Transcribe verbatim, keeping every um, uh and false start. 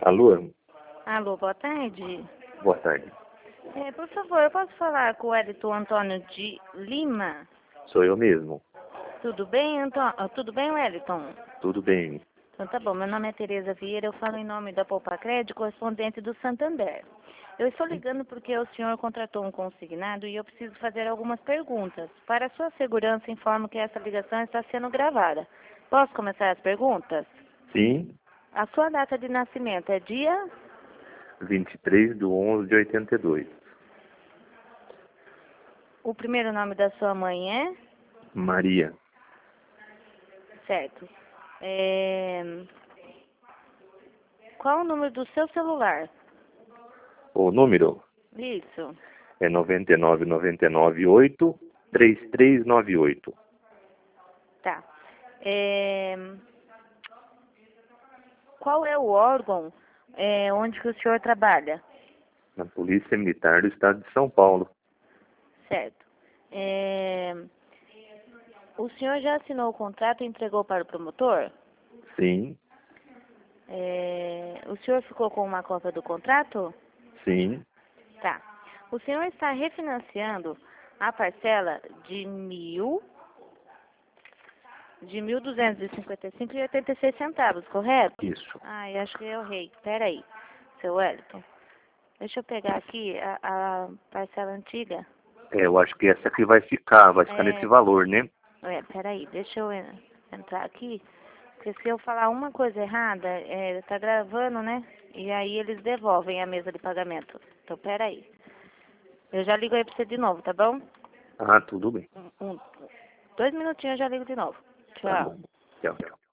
Alô? Alô, boa tarde. Boa tarde. É, por favor, eu posso falar com o Wellington Antônio de Lima? Sou eu mesmo. Tudo bem, Antônio? Tudo bem, Wellington? Tudo bem. Então tá bom, meu nome é Tereza Vieira, eu falo em nome da Poupa Crédito, correspondente do Santander. Eu estou ligando porque o senhor contratou um consignado e eu preciso fazer algumas perguntas. Para sua segurança, informo que essa ligação está sendo gravada. Posso começar as perguntas? Sim, A sua data de nascimento é dia? vinte e três de onze de oitenta e dois. O primeiro nome da sua mãe é? Maria. Certo. É... Qual o número do seu celular? O número Isso. é nove nove nove nove oito três três nove oito. Tá. É... Qual é o órgão é, onde que o senhor trabalha? Na Polícia Militar do Estado de São Paulo. Certo. É... O senhor já assinou o contrato e entregou para o promotor? Sim, É... O senhor ficou com uma cópia do contrato? sim, Tá. O senhor está refinanciando a parcela de mil... de mil duzentos e cinquenta e cinco reais e oitenta e seis centavos, correto? isso. Ai, acho que eu errei. Pera aí, seu Wellington. Deixa eu pegar aqui a, a parcela antiga. É, eu acho que essa aqui vai ficar, vai ficar É, nesse valor, né? é, peraí, deixa eu en- entrar aqui. Porque se eu falar uma coisa errada, é, tá gravando, né? E aí eles devolvem a mesa de pagamento. Então, peraí. Eu já ligo aí pra você de novo, tá bom? Ah, tudo bem. Um, um- dois minutinhos eu já ligo de novo. Tá Tchau. bom. Tchau, tchau.